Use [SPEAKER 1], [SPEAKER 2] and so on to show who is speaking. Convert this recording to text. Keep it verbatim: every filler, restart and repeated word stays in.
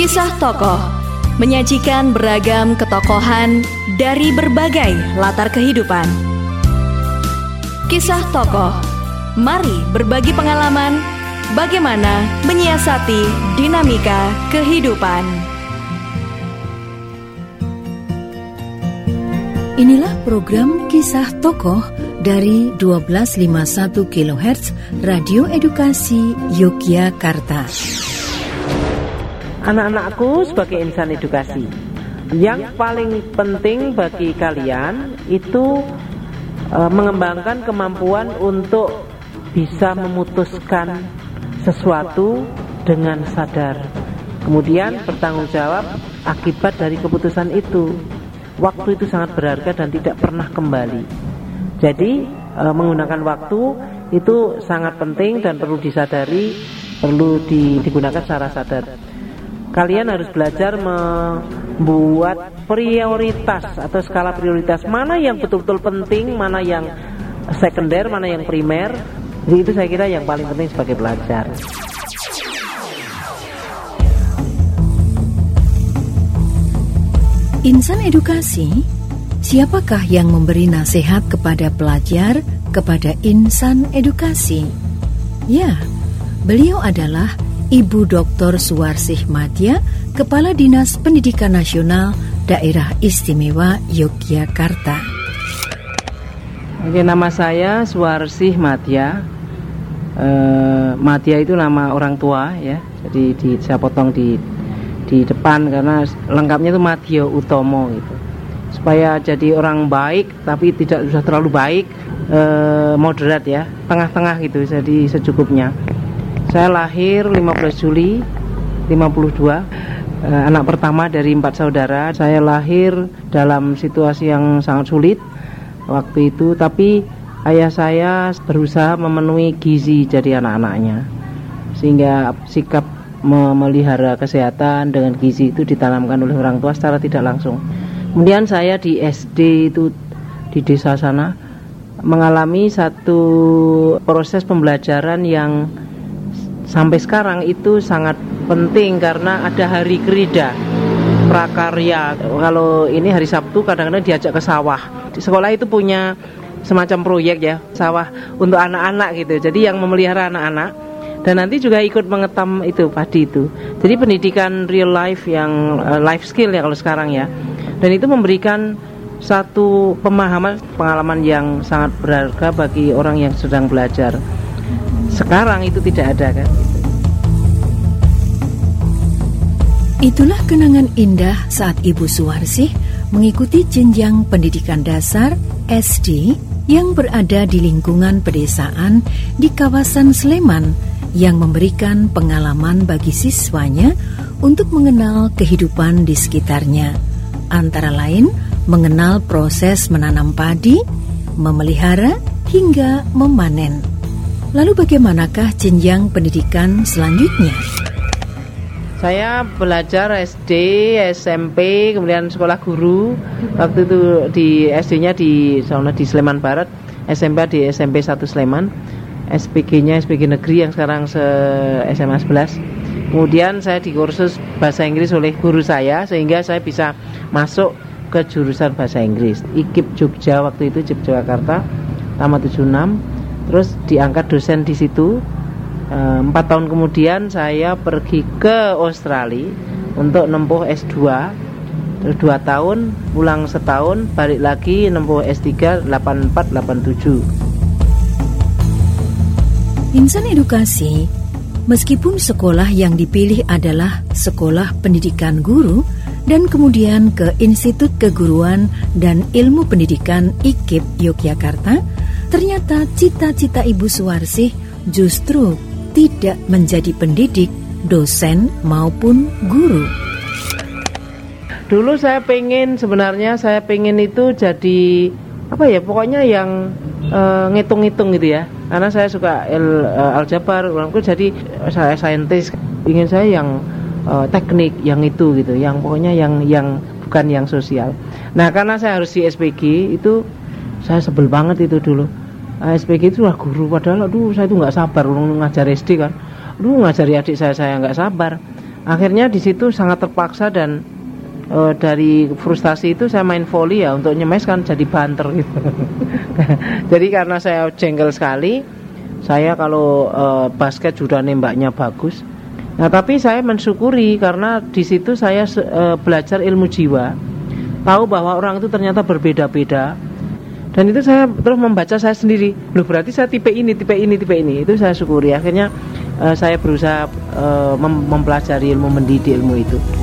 [SPEAKER 1] Kisah Tokoh menyajikan beragam ketokohan dari berbagai latar kehidupan. Kisah Tokoh, mari berbagi pengalaman bagaimana menyiasati dinamika kehidupan.
[SPEAKER 2] Inilah program Kisah Tokoh dari dua belas lima puluh satu kilohertz Radio Edukasi Yogyakarta.
[SPEAKER 3] Anak-anakku sebagai insan edukasi, yang paling penting bagi kalian itu e, mengembangkan kemampuan untuk bisa memutuskan sesuatu dengan sadar, kemudian bertanggung jawab akibat dari keputusan itu. Waktu itu sangat berharga dan tidak pernah kembali. Jadi e, menggunakan waktu itu sangat penting dan perlu disadari, perlu di, digunakan secara sadar. Kalian harus belajar membuat prioritas atau skala prioritas, mana yang betul-betul penting, mana yang sekunder, mana yang primer. Jadi itu saya kira yang paling penting sebagai pelajar.
[SPEAKER 2] Insan edukasi, siapakah yang memberi nasihat kepada pelajar, kepada insan edukasi? Ya, beliau adalah Ibu Doktor Suwarsih Madya, Kepala Dinas Pendidikan Nasional Daerah Istimewa Yogyakarta.
[SPEAKER 3] Oke, nama saya Suwarsih Madya. E, Madya itu nama orang tua ya. Jadi di, saya potong di di depan karena lengkapnya itu Madya Utomo gitu. Supaya jadi orang baik tapi tidak usah terlalu baik, e, moderat ya, tengah-tengah gitu, jadi secukupnya. Saya lahir lima belas Juli lima puluh dua, eh, anak pertama dari empat saudara. Saya lahir dalam situasi yang sangat sulit waktu itu, tapi ayah saya berusaha memenuhi gizi jadi anak-anaknya, sehingga sikap memelihara kesehatan dengan gizi itu ditanamkan oleh orang tua secara tidak langsung. Kemudian saya di S D itu di desa sana mengalami satu proses pembelajaran yang sampai sekarang itu sangat penting karena ada hari kerida prakarya. Kalau ini hari Sabtu kadang-kadang diajak ke sawah. Di sekolah itu punya semacam proyek ya, sawah untuk anak-anak gitu. Jadi yang memelihara anak-anak dan nanti juga ikut mengetam itu padi itu. Jadi pendidikan real life yang uh, life skill ya kalau sekarang ya. Dan itu memberikan satu pemahaman, pengalaman yang sangat berharga bagi orang yang sedang belajar. Sekarang itu tidak ada kan.
[SPEAKER 2] Itulah kenangan indah saat Ibu Suwarsih mengikuti jenjang pendidikan dasar S D yang berada di lingkungan pedesaan di kawasan Sleman, yang memberikan pengalaman bagi siswanya untuk mengenal kehidupan di sekitarnya, antara lain mengenal proses menanam padi, memelihara hingga memanen. Lalu bagaimanakah jenjang pendidikan selanjutnya?
[SPEAKER 3] Saya belajar S D, S M P, kemudian sekolah guru. Waktu itu di S D-nya di sana di Sleman Barat, S M P di S M P satu Sleman, S P G-nya S P G Negeri yang sekarang se S M A sebelas. Kemudian saya di kursus bahasa Inggris oleh guru saya sehingga saya bisa masuk ke jurusan bahasa Inggris. I K I P Jogja waktu itu, I K I P Jakarta, tamat tujuh puluh enam. Terus diangkat dosen di situ. Empat tahun kemudian saya pergi ke Australia untuk nempuh S dua. Terus dua tahun, pulang setahun, balik lagi nempuh S tiga delapan empat delapan tujuh.
[SPEAKER 2] Insan edukasi, meskipun sekolah yang dipilih adalah sekolah pendidikan guru dan kemudian ke Institut Keguruan dan Ilmu Pendidikan I K I P Yogyakarta, ternyata cita-cita Ibu Suwarsih justru tidak menjadi pendidik, dosen maupun guru.
[SPEAKER 3] Dulu saya pengen, sebenarnya saya pengen itu jadi apa ya, pokoknya yang uh, ngitung-ngitung gitu ya. Karena saya suka el, uh, aljabar, orangku jadi saya saintis. Ingin saya yang uh, teknik, yang itu gitu, yang pokoknya yang yang bukan yang sosial. Nah karena saya harus di S P G itu, saya sebel banget itu dulu. S P G itu lah guru, padahal aduh saya itu nggak sabar ngajar S D kan, aduh ngajari adik saya saya nggak sabar. Akhirnya di situ sangat terpaksa dan e, dari frustasi itu saya main volley ya, untuk nyemes kan jadi banter gitu. Jadi karena saya jengkel sekali, saya kalau e, basket sudah nembaknya bagus. Nah tapi saya mensyukuri karena di situ saya e, belajar ilmu jiwa, tahu bahwa orang itu ternyata berbeda-beda. Dan itu saya terus membaca saya sendiri, loh berarti saya tipe ini, tipe ini, tipe ini. Itu saya syukuri. Akhirnya uh, saya berusaha uh, mem- mempelajari ilmu, mendidik ilmu itu.